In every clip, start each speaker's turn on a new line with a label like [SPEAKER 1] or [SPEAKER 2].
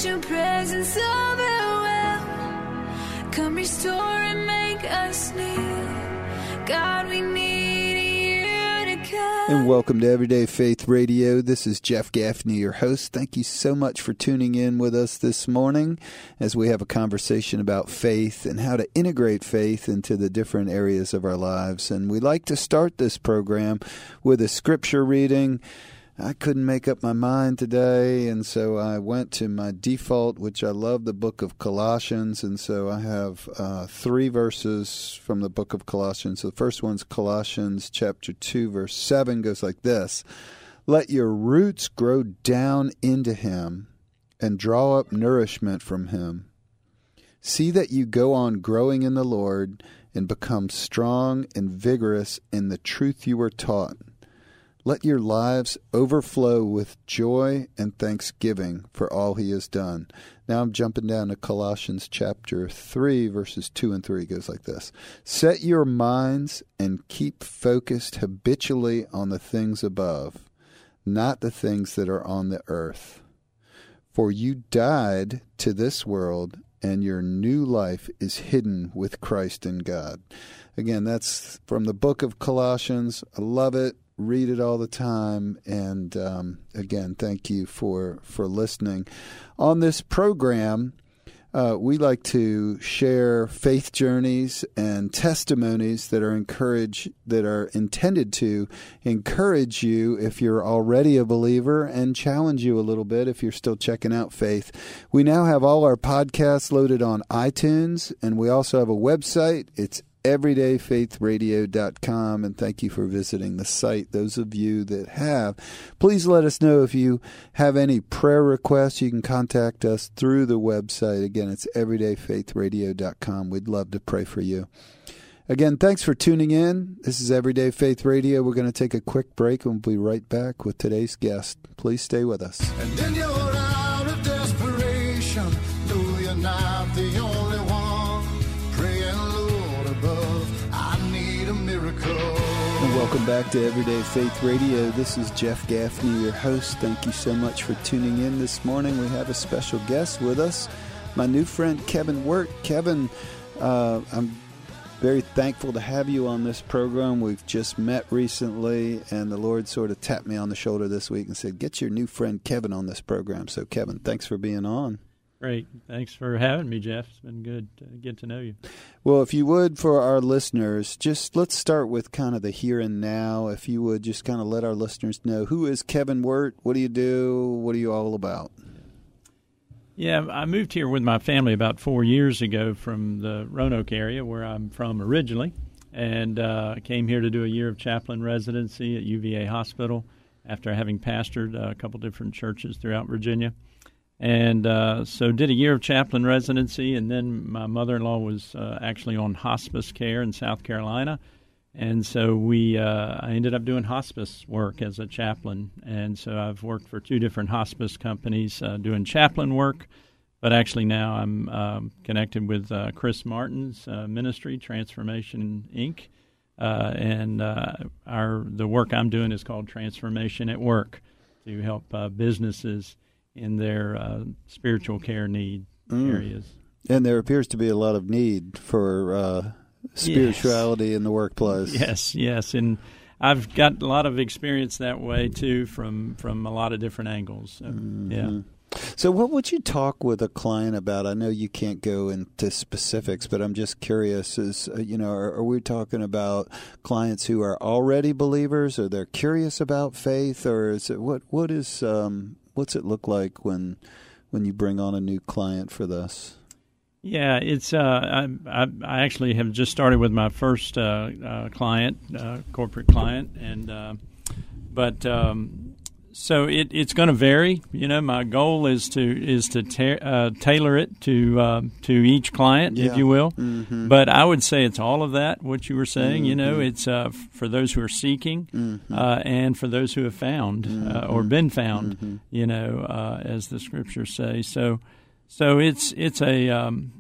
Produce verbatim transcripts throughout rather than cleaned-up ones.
[SPEAKER 1] Let your presence overwhelm. Come restore and make us new. God, we need you to come.
[SPEAKER 2] And welcome to Everyday Faith Radio. This is Jeff Gaffney, your host. Thank you so much for tuning in with us this morning as we have a conversation about faith and how to integrate faith into the different areas of our lives. And we like to start this program with a scripture reading. I couldn't make up my mind today, and so I went to my default, which I love, the book of Colossians, and so I have uh, three verses from the book of Colossians. So the first one's Colossians chapter two, verse seven, goes like this: "Let your roots grow down into him and draw up nourishment from him. See that you go on growing in the Lord and become strong and vigorous in the truth you were taught. Let your lives overflow with joy and thanksgiving for all he has done." Now I'm jumping down to Colossians chapter three, verses two and three. It goes like this: "Set your minds and keep focused habitually on the things above, not the things that are on the earth. For you died to this world, and your new life is hidden with Christ in God." Again, that's from the book of Colossians. I love it. Read it all the time. And um, again, thank you for, for listening. On this program, uh, we like to share faith journeys and testimonies that are encourage that are intended to encourage you if you're already a believer and challenge you a little bit if you're still checking out faith. We now have all our podcasts loaded on iTunes, and we also have a website. It's everyday faith radio dot com, and thank you for visiting the site. Those of you that have, please let us know if you have any prayer requests. You can contact us through the website. Again, it's everyday faith radio dot com. We'd love to pray for you. Again, thanks for tuning in. This is Everyday Faith Radio. We're going to take a quick break, and we'll be right back with today's guest. Please stay with us.
[SPEAKER 3] And then you're out of desperation, though you're not the only one, praying, Lord above, I need a miracle.
[SPEAKER 2] And welcome back to Everyday Faith Radio. This is Jeff Gaffney, your host. Thank you so much for tuning in this morning. We have a special guest with us, my new friend Kevin Wirt. Kevin, uh, I'm very thankful to have you on this program. We've just met recently, and the Lord sort of tapped me on the shoulder this week and said, get your new friend Kevin on this program. So, Kevin, thanks for being on.
[SPEAKER 4] Great. Thanks for having me, Jeff. It's been good to get to know you.
[SPEAKER 2] Well, if you would, for our listeners, just let's start with kind of the here and now. If you would just kind of let our listeners know, who is Kevin Wirt? What do you do? What are you all about?
[SPEAKER 4] Yeah, I moved here with my family about four years ago from the Roanoke area, where I'm from originally, and uh, came here to do a year of chaplain residency at U V A Hospital after having pastored a couple different churches throughout Virginia. And uh, so did a year of chaplain residency, and then my mother-in-law was uh, actually on hospice care in South Carolina. And so we, uh, I ended up doing hospice work as a chaplain. And so I've worked for two different hospice companies uh, doing chaplain work. But actually now I'm um, connected with uh, Chris Martin's uh, ministry, Transformation Incorporated. Uh, and uh, our the work I'm doing is called Transformation at Work, to help uh, businesses in their uh, spiritual care need mm. areas.
[SPEAKER 2] And there appears to be a lot of need for uh, spirituality yes. in the workplace.
[SPEAKER 4] Yes, yes. And I've got a lot of experience that way, too, from, from a lot of different angles. So, mm-hmm. Yeah.
[SPEAKER 2] So what would you talk with a client about? I know you can't go into specifics, but I'm just curious, is, uh, you know, are, are we talking about clients who are already believers, or they're curious about faith, or is it, what, what is, um, what's it look like when, when you bring on a new client for this?
[SPEAKER 4] Yeah, it's, uh, I, I, I actually have just started with my first, uh, uh client, uh, corporate client, and, uh, but, um, So it, it's going to vary. You know, my goal is to is to ta- uh, tailor it to uh, to each client, yeah. if you will. Mm-hmm. But I would say it's all of that. What you were saying, mm-hmm. you know, it's uh, f- for those who are seeking, mm-hmm. uh, and for those who have found mm-hmm. uh, or been found. Mm-hmm. You know, uh, as the scriptures say. So, so it's it's a um,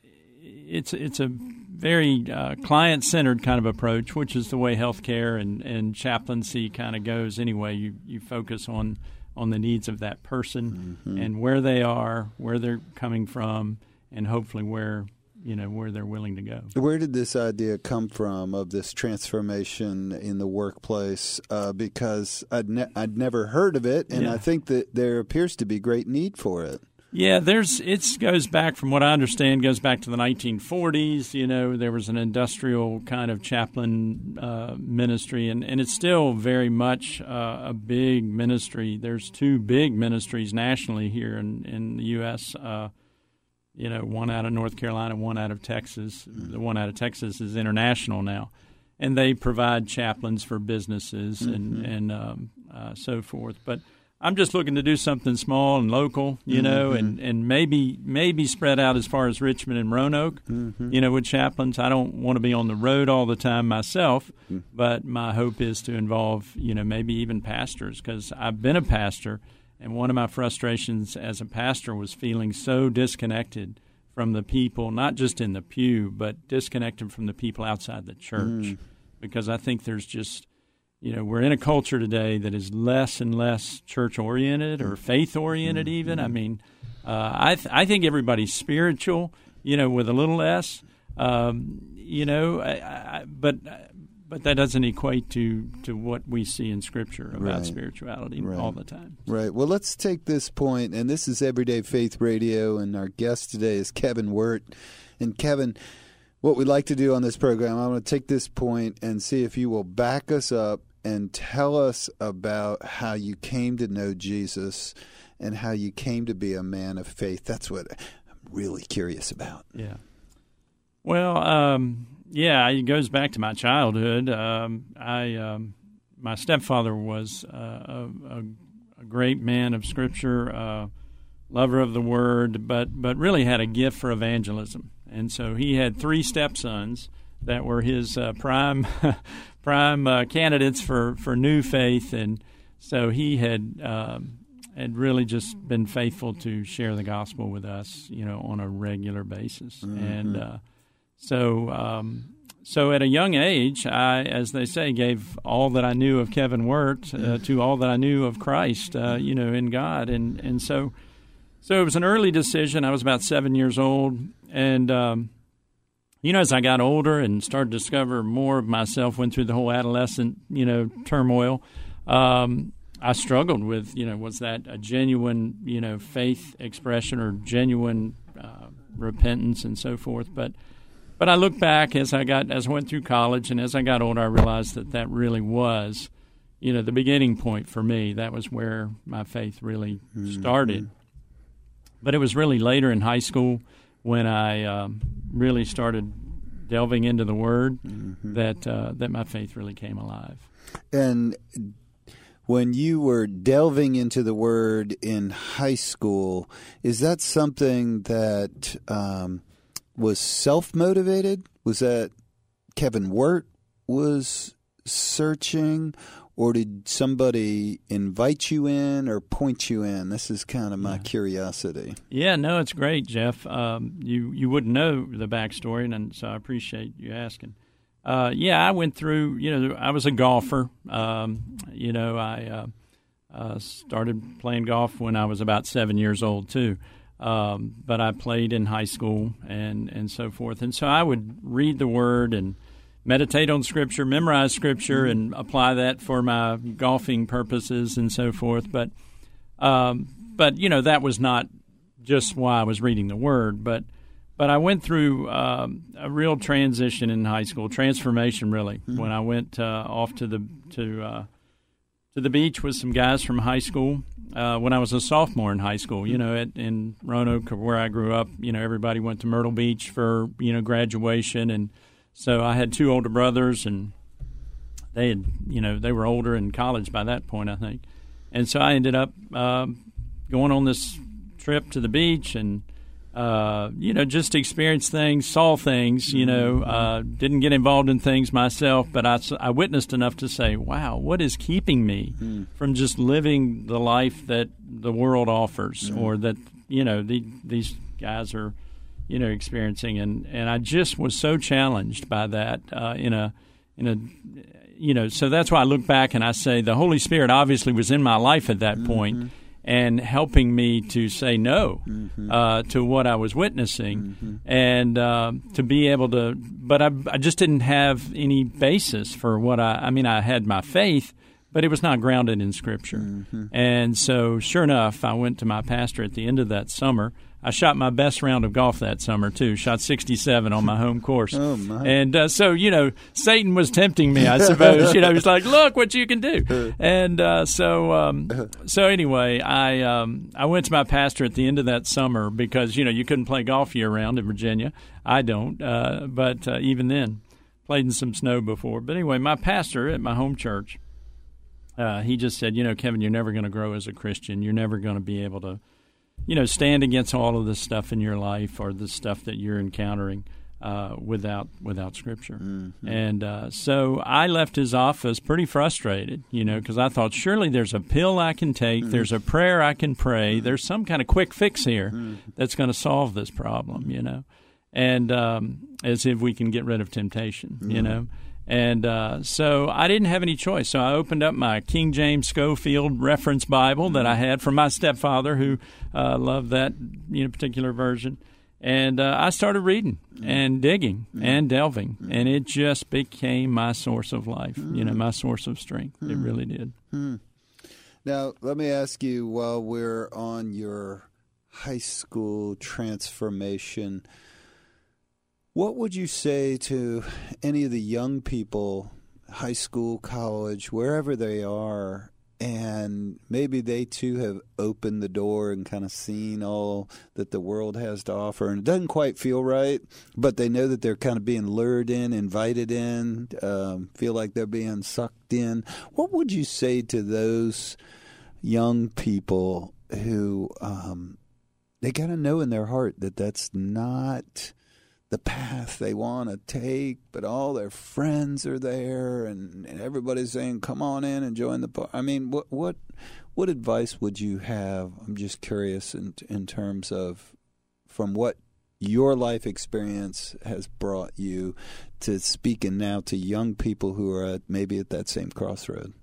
[SPEAKER 4] it's it's a very uh, client-centered kind of approach, which is the way healthcare and, and chaplaincy kind of goes anyway. You you focus on on the needs of that person
[SPEAKER 2] mm-hmm.
[SPEAKER 4] and where they are, where they're coming from, and hopefully where you know where they're willing to go.
[SPEAKER 2] Where did this idea come from of this transformation in the workplace? Uh, because I'd ne- I'd never heard of it, and
[SPEAKER 4] yeah.
[SPEAKER 2] I think that there appears to be great need for it.
[SPEAKER 4] Yeah, there's it goes back, from what I understand, goes back to the nineteen forties. You know, there was an industrial kind of chaplain uh, ministry, and, and it's still very much uh, a big ministry. There's two big ministries nationally here in, in the U S, uh, you know, one out of North Carolina, one out of Texas. Mm-hmm. The one out of Texas is international now, and they provide chaplains for businesses mm-hmm. and, and um, uh, so forth. But I'm just looking to do something small and local, you know, mm-hmm. and, and maybe maybe spread out as far as Richmond and Roanoke, mm-hmm. you know, with chaplains. I don't want to be on the road all the time myself, mm-hmm. but my hope is to involve, you know, maybe even pastors, because I've been a pastor, and one of my frustrations as a pastor was feeling so disconnected from the people, not just in the pew, but disconnected from the people outside the church, mm. because I think there's just You know, we're in a culture today that is less and less church-oriented or faith-oriented even. I mean, uh, I th- I think everybody's spiritual, you know, with a little s. Um, you know, I, I, but but that doesn't equate to, to what we see in Scripture about
[SPEAKER 2] right.
[SPEAKER 4] spirituality
[SPEAKER 2] right.
[SPEAKER 4] all the time.
[SPEAKER 2] Right. Well, let's take this point, and this is Everyday Faith Radio, and our guest today is Kevin Wirt. And Kevin, what we'd like to do on this program, I'm going to take this point and see if you will back us up and tell us about how you came to know Jesus and how you came to be a man of faith. That's what I'm really curious about.
[SPEAKER 4] Yeah. Well, um, yeah, it goes back to my childhood. Um, I, um, my stepfather was uh, a, a great man of Scripture, uh, lover of the Word, but but really had a gift for evangelism. And so he had three stepsons that were his uh, prime prime uh, candidates for, for new faith, and so he had um, had really just been faithful to share the gospel with us, you know, on a regular basis. Mm-hmm. And uh, so um, so at a young age, I, as they say, gave all that I knew of Kevin Wirt uh, to all that I knew of Christ, uh, you know, in God, and and so so it was an early decision. I was about seven years old, and um, you know, as I got older and started to discover more of myself, went through the whole adolescent, you know, turmoil, um, I struggled with, you know, was that a genuine, you know, faith expression or genuine uh, repentance and so forth. But but I look back as I got as I went through college and as I got older, I realized that that really was, you know, the beginning point for me. That was where my faith really mm-hmm. started. But it was really later in high school when I um, really started delving into the Word, mm-hmm. that uh, that my faith really came alive.
[SPEAKER 2] And when you were delving into the Word in high school, is that something that um, was self-motivated? Was that Kevin Wirt was searching, or did somebody invite you in or point you in? This is kind of my yeah. curiosity.
[SPEAKER 4] Yeah, no, it's great, Jeff. Um, you you wouldn't know the backstory, and so I appreciate you asking. Uh, yeah, I went through, you know, I was a golfer. Um, you know, I uh, uh, started playing golf when I was about seven years old, too. Um, but I played in high school and, and so forth. And so I would read the Word and meditate on Scripture, memorize Scripture, and apply that for my golfing purposes and so forth. But, um, but you know, that was not just why I was reading the Word. But but I went through um, a real transition in high school, transformation really, mm-hmm. when I went uh, off to the to uh, to the beach with some guys from high school. Uh, when I was a sophomore in high school, you know, at, in Roanoke, where I grew up, you know, everybody went to Myrtle Beach for, you know, graduation, and so I had two older brothers, and they had, you know, they were older in college by that point, I think. And so I ended up uh, going on this trip to the beach and, uh, you know, just experienced things, saw things, you know, uh, didn't get involved in things myself, but I, I witnessed enough to say, wow, what is keeping me mm. from just living the life that the world offers mm. or that, you know, the, these guys are, you know, experiencing, and, and I just was so challenged by that uh, in a in a you know, so that's why I look back and I say the Holy Spirit obviously was in my life at that mm-hmm. point and helping me to say no mm-hmm. uh, to what I was witnessing mm-hmm. and uh, to be able to, but I, I just didn't have any basis for what I, I mean, I had my faith, but it was not grounded in Scripture. Mm-hmm. And so sure enough, I went to my pastor at the end of that summer. I shot my best round of golf that summer, too. Shot sixty-seven on my home course.
[SPEAKER 2] Oh, my.
[SPEAKER 4] And uh, so, you know, Satan was tempting me, I suppose. You know, he's like, look what you can do. And uh, so um, so anyway, I um, I went to my pastor at the end of that summer because, you know, you couldn't play golf year-round in Virginia. I don't, uh, but uh, even then, played in some snow before. But anyway, my pastor at my home church, uh, he just said, you know, Kevin, you're never going to grow as a Christian. You're never going to be able to, you know, stand against all of this stuff in your life or the stuff that you're encountering uh, without without Scripture. Mm-hmm. And uh, so I left his office pretty frustrated, you know, because I thought, surely there's a pill I can take, mm-hmm. there's a prayer I can pray, mm-hmm. there's some kind of quick fix here mm-hmm. that's going to solve this problem, you know, and um, as if we can get rid of temptation, mm-hmm. you know. And uh, so I didn't have any choice. So I opened up my King James Schofield Reference Bible that I had from my stepfather, who uh, loved that you know particular version. And uh, I started reading and digging and delving, and it just became my source of life, you know, my source of strength. It really did.
[SPEAKER 2] Now, let me ask you, while we're on your high school transformation, what would you say to any of the young people, high school, college, wherever they are, and maybe they too have opened the door and kind of seen all that the world has to offer, and it doesn't quite feel right, but they know that they're kind of being lured in, invited in, um, feel like they're being sucked in. What would you say to those young people who um, they got to know in their heart that that's not the path they want to take, but all their friends are there, and, and everybody's saying, "Come on in and join the party." I mean, what what what advice would you have? I'm just curious in in terms of from what your life experience has brought you to speaking now to young people who are at, maybe at that same crossroad.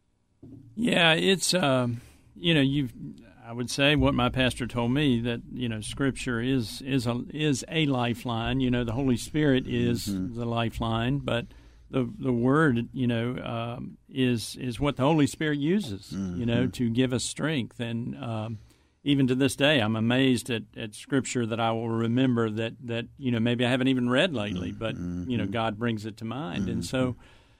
[SPEAKER 4] Yeah, it's um, you know you've. I would say what my pastor told me, that you know Scripture is is a is a lifeline. You know, the Holy Spirit is mm-hmm. the lifeline, but the the Word, you know, um, is is what the Holy Spirit uses. Mm-hmm. You know, to give us strength. And um, even to this day, I'm amazed at, at Scripture that I will remember that that you know maybe I haven't even read lately, but mm-hmm. you know God brings it to mind, mm-hmm. and so.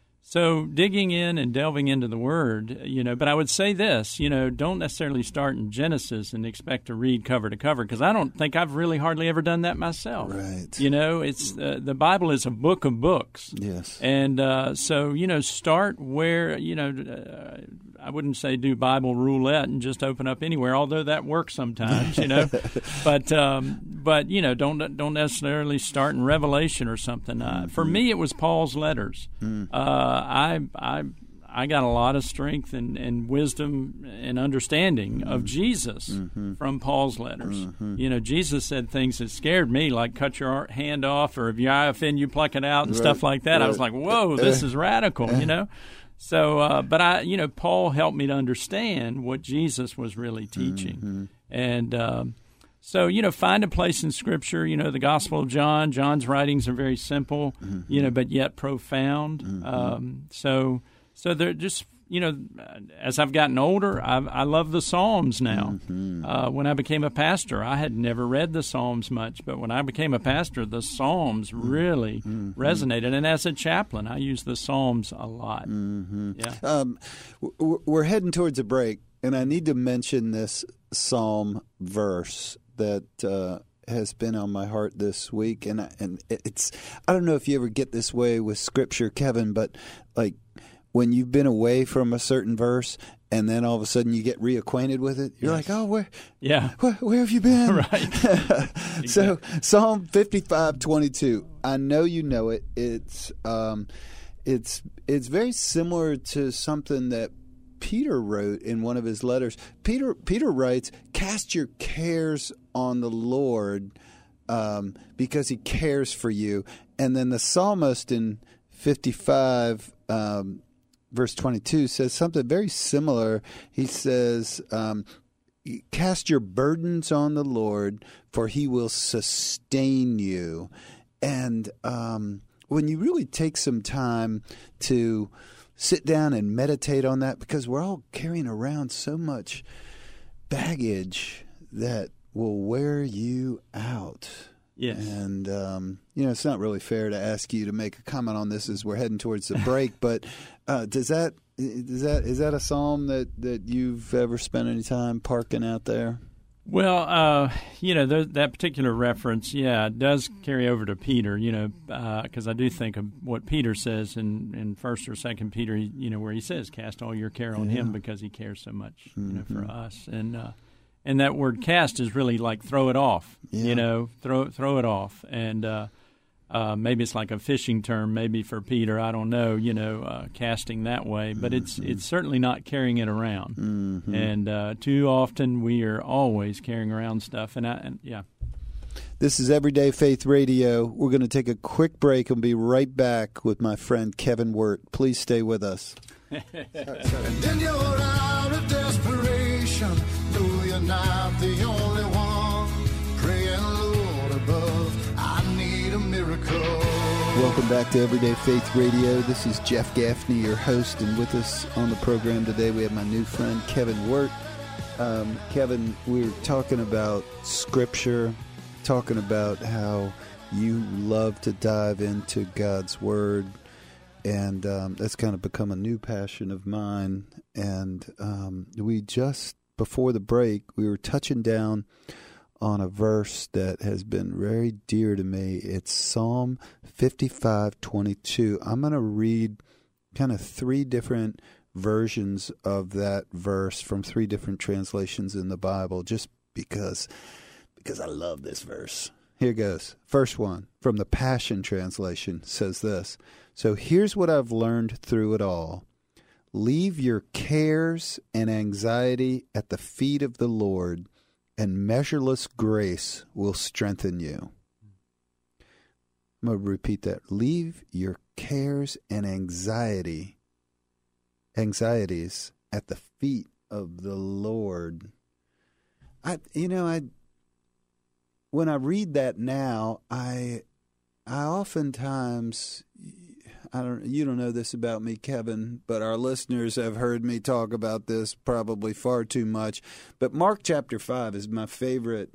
[SPEAKER 4] So digging in and delving into the Word, you know, but I would say this, you know, don't necessarily start in Genesis and expect to read cover to cover, because I don't think I've really hardly ever done that myself.
[SPEAKER 2] Right.
[SPEAKER 4] You know, it's uh, the Bible is a book of books.
[SPEAKER 2] Yes.
[SPEAKER 4] And uh, so, you know, start where, you know, uh, I wouldn't say do Bible roulette and just open up anywhere, although that works sometimes, you know. but um, but you know, don't don't necessarily start in Revelation or something. Uh, mm-hmm. For me, it was Paul's letters. Mm. Uh, I I I got a lot of strength and, and wisdom and understanding mm-hmm. of Jesus mm-hmm. from Paul's letters. Mm-hmm. You know, Jesus said things that scared me, like cut your hand off, or if your eye offend you, pluck it out, and right. stuff like that. Right. I was like, whoa, this is radical, you know. So, uh, but I, you know, Paul helped me to understand what Jesus was really teaching. Mm-hmm. And um, so, you know, find a place in Scripture. You know, the Gospel of John, John's writings are very simple, mm-hmm. you know, but yet profound. Mm-hmm. Um, so, so they're just, you know, as I've gotten older, I've, I love the Psalms now. Mm-hmm. Uh, when I became a pastor, I had never read the Psalms much, but when I became a pastor, the Psalms really mm-hmm. resonated. And as a chaplain, I use the Psalms a lot. Mm-hmm. Yeah. Um,
[SPEAKER 2] we're heading towards a break, and I need to mention this Psalm verse that uh, has been on my heart this week. And, I, and it's, I don't know if you ever get this way with Scripture, Kevin, but like, when you've been away from a certain verse and then all of a sudden you get reacquainted with it, you're yes. like, oh, where,
[SPEAKER 4] yeah,
[SPEAKER 2] where, where have you been?
[SPEAKER 4] Right. Exactly.
[SPEAKER 2] So Psalm fifty-five twenty-two, I know you know it. It's um, it's it's very similar to something that Peter wrote in one of his letters. Peter Peter writes, "Cast your cares on the Lord, um, because He cares for you." And then the psalmist in fifty-five. Um, verse twenty-two, says something very similar. He says, um, cast your burdens on the Lord, for he will sustain you. And um, when you really take some time to sit down and meditate on that, because we're all carrying around so much baggage that will wear you out.
[SPEAKER 4] Yes.
[SPEAKER 2] And, um, you know, it's not really fair to ask you to make a comment on this as we're heading towards the break, but uh, does that, is that, is that a psalm that, that you've ever spent any time parking out there?
[SPEAKER 4] Well, uh, you know, th- that particular reference, yeah, it does carry over to Peter, you know, because uh, I do think of what Peter says in, in First or Second Peter, you know, where he says, cast all your care on yeah. him because he cares so much, mm-hmm. you know, for us. And, uh, And that word cast is really like throw it off, yeah. you know, throw throw it off. And uh, uh, maybe it's like a fishing term, maybe for Peter, I don't know, you know, uh, casting that way. But mm-hmm. it's it's certainly not carrying it around. Mm-hmm. And uh, too often we are always carrying around stuff. And, I, and yeah.
[SPEAKER 2] This is Everyday Faith Radio. We're going to take a quick break and be right back with my friend Kevin Wirt. Please stay with us.
[SPEAKER 3] And then you're out of desperation. No, you're not the only one. Praying, Lord above, I need a miracle.
[SPEAKER 2] Welcome back to Everyday Faith Radio. This is Jeff Gaffney, your host, and with us on the program today we have my new friend Kevin Wirt. Um, Kevin, we were talking about Scripture, talking about how you love to dive into God's Word. And um, that's kind of become a new passion of mine. And um, we just, before the break, we were touching down on a verse that has been very dear to me. It's Psalm fifty-five twenty-two. I'm going to read kind of three different versions of that verse from three different translations in the Bible, just because, because I love this verse. Here goes. First one, from the Passion Translation, says this. So here's what I've learned through it all. Leave your cares and anxiety at the feet of the Lord, and measureless grace will strengthen you. I'm going to repeat that. Leave your cares and anxiety, anxieties at the feet of the Lord. I, you know, I, when I read that now, I, I oftentimes, I don't, you don't know this about me, Kevin, but our listeners have heard me talk about this probably far too much. But Mark chapter five is my favorite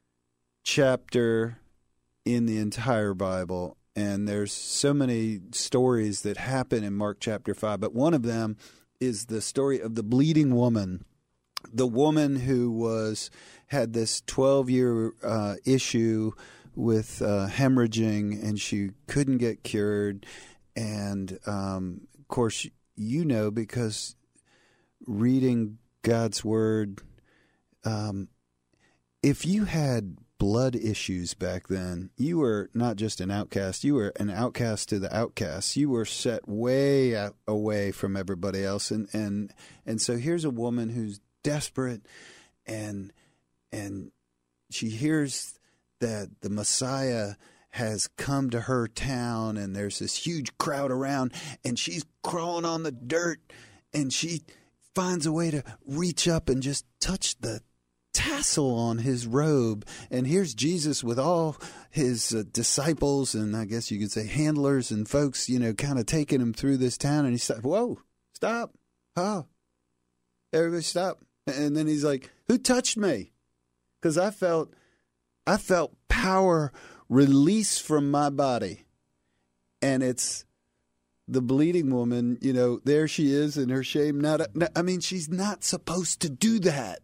[SPEAKER 2] chapter in the entire Bible. And there's so many stories that happen in Mark chapter five. But one of them is the story of the bleeding woman, the woman who was had this twelve-year uh, issue with uh, hemorrhaging, and she couldn't get cured. And, um, of course, you know, because reading God's Word, um, if you had blood issues back then, you were not just an outcast, you were an outcast to the outcasts. You were set way out, away from everybody else. And, and, and so here's a woman who's desperate, and, and she hears that the Messiah has come to her town, and there's this huge crowd around, and she's crawling on the dirt, and she finds a way to reach up and just touch the tassel on his robe. And here's Jesus with all his uh, disciples, and I guess you could say handlers and folks, you know, kind of taking him through this town. And he's like, whoa, stop. Oh, everybody stop. And then he's like, who touched me? Because I felt, I felt power release from my body. And it's the bleeding woman, you know, there she is in her shame. Not, I mean, she's not supposed to do that.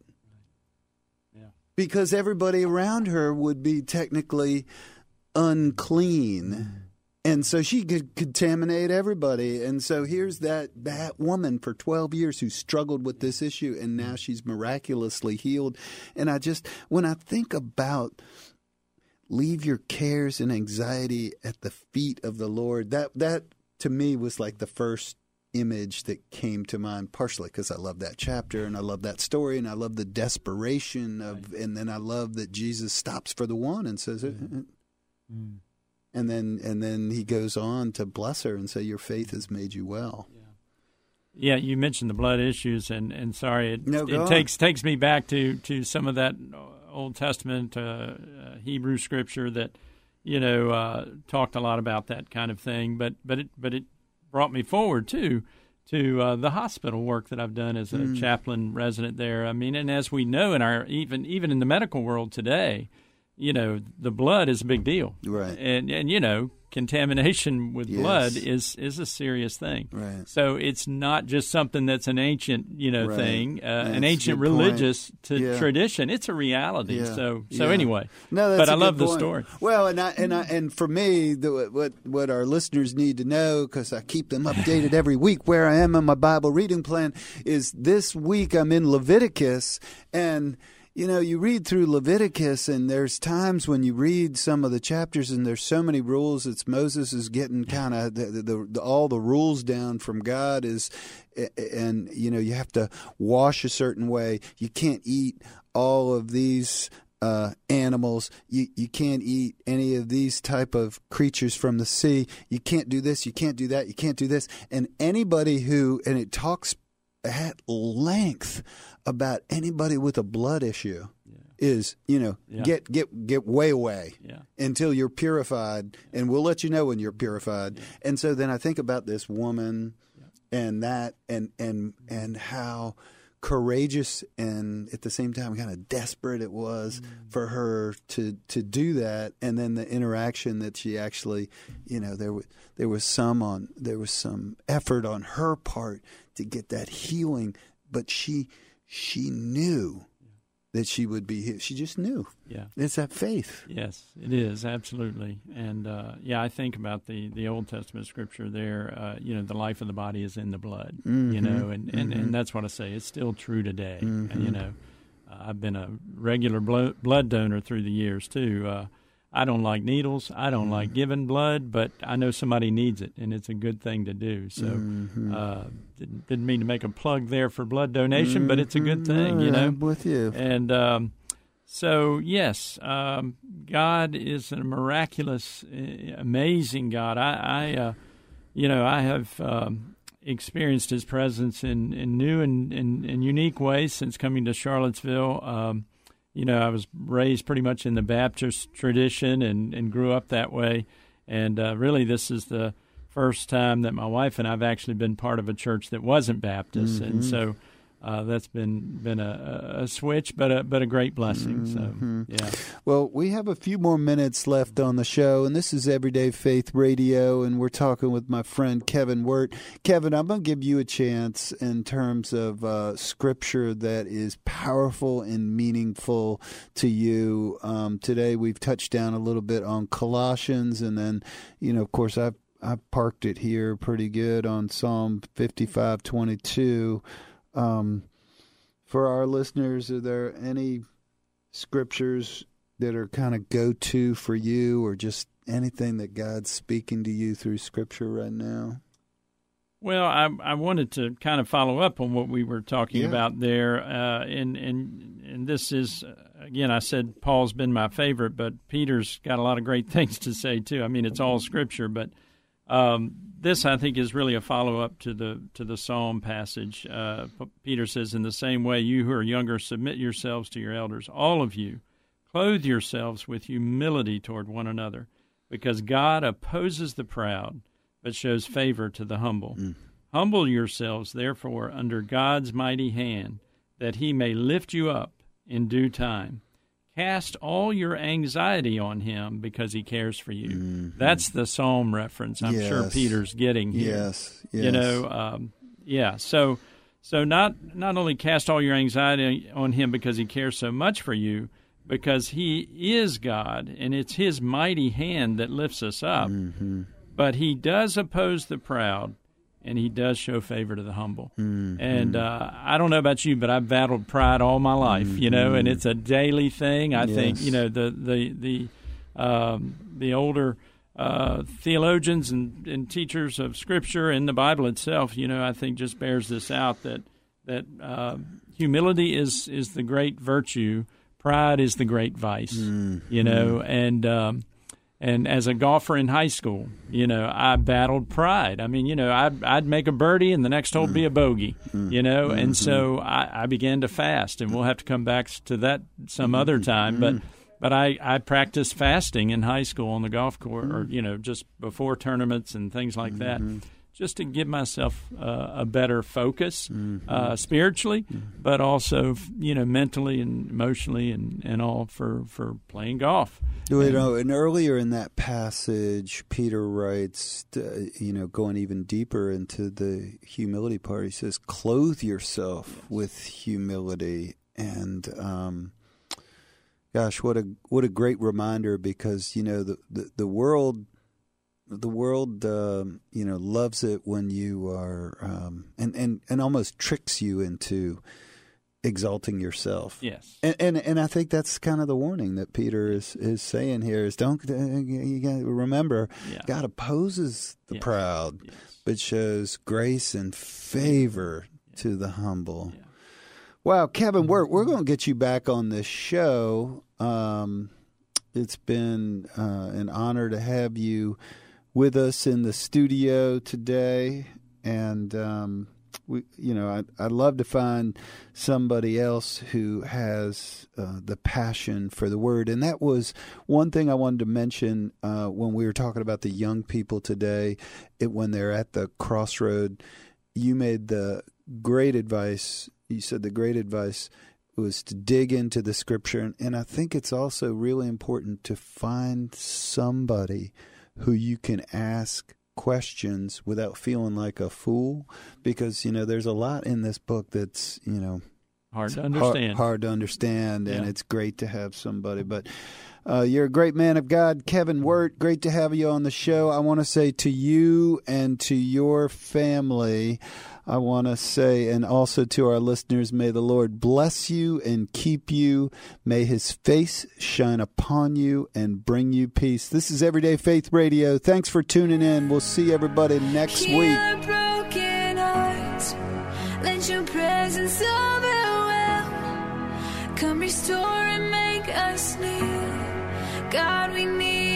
[SPEAKER 2] Yeah. Because everybody around her would be technically unclean. Mm. And so she could contaminate everybody. And so here's that, that woman for twelve years who struggled with this issue, and now she's miraculously healed. And I just, when I think about leave your cares and anxiety at the feet of the Lord, that that to me was like the first image that came to mind, partially because I love that chapter and I love that story and I love the desperation of, right. And then I love that Jesus stops for the one and says, mm-hmm. mm. and then and then he goes on to bless her and say, your faith has made you well.
[SPEAKER 4] Yeah. Yeah, you mentioned the blood issues, and, and sorry, it,
[SPEAKER 2] no,
[SPEAKER 4] it takes takes me back to, to some of that Old Testament uh, uh, Hebrew scripture that, you know, uh, talked a lot about that kind of thing. But but it but it brought me forward too to uh, the hospital work that I've done as a mm. chaplain resident there. I mean, and as we know in our even even in the medical world today, you know, the blood is a big deal,
[SPEAKER 2] right?
[SPEAKER 4] And and you know. Contamination with
[SPEAKER 2] yes.
[SPEAKER 4] blood is, is a serious thing.
[SPEAKER 2] Right.
[SPEAKER 4] So it's not just something that's an ancient, you know,
[SPEAKER 2] right.
[SPEAKER 4] thing, uh, an
[SPEAKER 2] that's
[SPEAKER 4] ancient religious to
[SPEAKER 2] yeah.
[SPEAKER 4] tradition. It's a reality.
[SPEAKER 2] Yeah.
[SPEAKER 4] So so
[SPEAKER 2] yeah.
[SPEAKER 4] anyway.
[SPEAKER 2] No, that's
[SPEAKER 4] but
[SPEAKER 2] a
[SPEAKER 4] I
[SPEAKER 2] good
[SPEAKER 4] love
[SPEAKER 2] point.
[SPEAKER 4] the story.
[SPEAKER 2] Well, and I, and I, and for me, the, what what our listeners need to know, because I keep them updated every week where I am on my Bible reading plan, is this week I'm in Leviticus, and you know, you read through Leviticus, and there's times when you read some of the chapters, and there's so many rules. It's Moses is getting kind of the, the, the, all the rules down from God is, and you know, you have to wash a certain way. You can't eat all of these uh, animals. You you can't eat any of these type of creatures from the sea. You can't do this. You can't do that. You can't do this. And anybody who, and it talks at length about anybody with a blood issue yeah. is, you know, yeah. get get get way away
[SPEAKER 4] yeah.
[SPEAKER 2] until you're purified, yeah. and we'll let you know when you're purified.
[SPEAKER 4] Yeah.
[SPEAKER 2] And so then I think about this woman
[SPEAKER 4] yeah.
[SPEAKER 2] and that and and and how courageous and at the same time kind of desperate it was mm. for her to to do that, and then the interaction that she actually, you know, there was there was some on there was some effort on her part to get that healing, but she she knew that she would be healed. She just knew.
[SPEAKER 4] Yeah,
[SPEAKER 2] it's that faith.
[SPEAKER 4] Yes, it is absolutely. And uh, yeah, I think about the, the Old Testament scripture there. Uh, you know, the life of the body is in the blood.
[SPEAKER 2] Mm-hmm.
[SPEAKER 4] You know, and, and,
[SPEAKER 2] mm-hmm.
[SPEAKER 4] and that's what I say. It's still true today.
[SPEAKER 2] Mm-hmm.
[SPEAKER 4] And, you know, uh, I've been a regular blood blood donor through the years too. Uh, I don't like needles. I don't mm-hmm. like giving blood, but I know somebody needs it, and it's a good thing to do. So, mm-hmm. uh, didn't, didn't mean to make a plug there for blood donation, mm-hmm. but it's a good thing, you know.
[SPEAKER 2] I'm with you.
[SPEAKER 4] And um, so, yes, um, God is a miraculous, amazing God. I, I uh, you know, I have um, experienced His presence in, in new and, and, and unique ways since coming to Charlottesville. Um, You know, I was raised pretty much in the Baptist tradition and, and grew up that way. And uh, really, this is the first time that my wife and I have actually been part of a church that wasn't Baptist. Mm-hmm. And so uh, that's been been a, a switch, but a, but a great blessing.
[SPEAKER 2] Mm-hmm.
[SPEAKER 4] So, yeah.
[SPEAKER 2] Well, we have a few more minutes left on the show, and this is Everyday Faith Radio, and we're talking with my friend Kevin Wirt. Kevin, I'm going to give you a chance in terms of uh, scripture that is powerful and meaningful to you. Um, today we've touched down a little bit on Colossians, and then, you know, of course, I've, I've parked it here pretty good on Psalm fifty-five twenty-two. Um, for our listeners, are there any scriptures that are kind of go-to for you, or just anything that God's speaking to you through scripture right now?
[SPEAKER 4] Well, I, I wanted to kind of follow up on what we were talking
[SPEAKER 2] yeah.
[SPEAKER 4] about there, uh, and and and this is again, I said Paul's been my favorite, but Peter's got a lot of great things to say too. I mean, it's all scripture, but um, this I think is really a follow up to the to the Psalm passage. Uh, Peter says, "In the same way, you who are younger, submit yourselves to your elders. All of you, clothe yourselves with humility toward one another, because God opposes the proud, but shows favor to the humble. Mm. Humble yourselves, therefore, under God's mighty hand, that He may lift you up in due time. Cast all your anxiety on Him, because He cares for you." Mm-hmm. That's the Psalm reference I'm
[SPEAKER 2] yes.
[SPEAKER 4] sure Peter's getting here.
[SPEAKER 2] Yes, yes.
[SPEAKER 4] You know, um, yeah. So, so not not only cast all your anxiety on Him because He cares so much for you, because He is God, and it's His mighty hand that lifts us up.
[SPEAKER 2] Mm-hmm. But
[SPEAKER 4] He does oppose the proud, and He does show favor to the humble. Mm-hmm. And uh, I don't know about you, but I've battled pride all my life, mm-hmm. you know, and it's a daily thing. I yes. think, you know, the the the um, the older uh, theologians and, and teachers of Scripture and the Bible itself, you know, I think just bears this out, that that uh, humility is is the great virtue, pride is the great vice, mm-hmm. you know, and um, And as a golfer in high school, you know, I battled pride. I mean, you know, I'd, I'd make a birdie and the next hole would be a bogey, you know, mm-hmm. and so I, I began to fast. And we'll have to come back to that some mm-hmm. other time. But but I, I practiced fasting in high school on the golf course, or, you know, just before tournaments and things like mm-hmm. that, just to give myself uh, a better focus mm-hmm. uh, spiritually, mm-hmm. but also, you know, mentally and emotionally and, and all for, for playing golf.
[SPEAKER 2] You and, know, and earlier in that passage, Peter writes, uh, you know, going even deeper into the humility part, he says, clothe yourself yes. with humility. And um, gosh, what a what a great reminder, because, you know, the, the, the world... The world, um, you know, loves it when you are, um, and, and, and almost tricks you into exalting yourself.
[SPEAKER 4] Yes,
[SPEAKER 2] and and, and I think that's kind of the warning that Peter is, is saying here: is don't you got to remember, yeah. God opposes the yes. proud, yes. but shows grace and favor yeah. to the humble. Yeah. Wow, Kevin, we're we're going to get you back on this show. Um, it's been uh, an honor to have you with us in the studio today, and um, we, you know, I, I'd love to find somebody else who has uh, the passion for the Word, and that was one thing I wanted to mention uh, when we were talking about the young people today. It, when they're at the crossroad, you made the great advice. You said the great advice was to dig into the Scripture, and, and I think it's also really important to find somebody who you can ask questions without feeling like a fool, because, you know, there's a lot in this book that's, you know,
[SPEAKER 4] hard to understand.
[SPEAKER 2] Hard, hard to understand, and
[SPEAKER 4] yeah.
[SPEAKER 2] it's great to have somebody. But uh, you're a great man of God, Kevin Wirt. Great to have you on the show. I want to say to you and to your family, I want to say, and also to our listeners, may the Lord bless you and keep you. May his face shine upon you and bring you peace. This is Everyday Faith Radio. Thanks for tuning in. We'll see everybody next
[SPEAKER 1] Heal
[SPEAKER 2] week.
[SPEAKER 1] our broken hearts. Let your presence overwhelm. Come restore and make us new. God, we need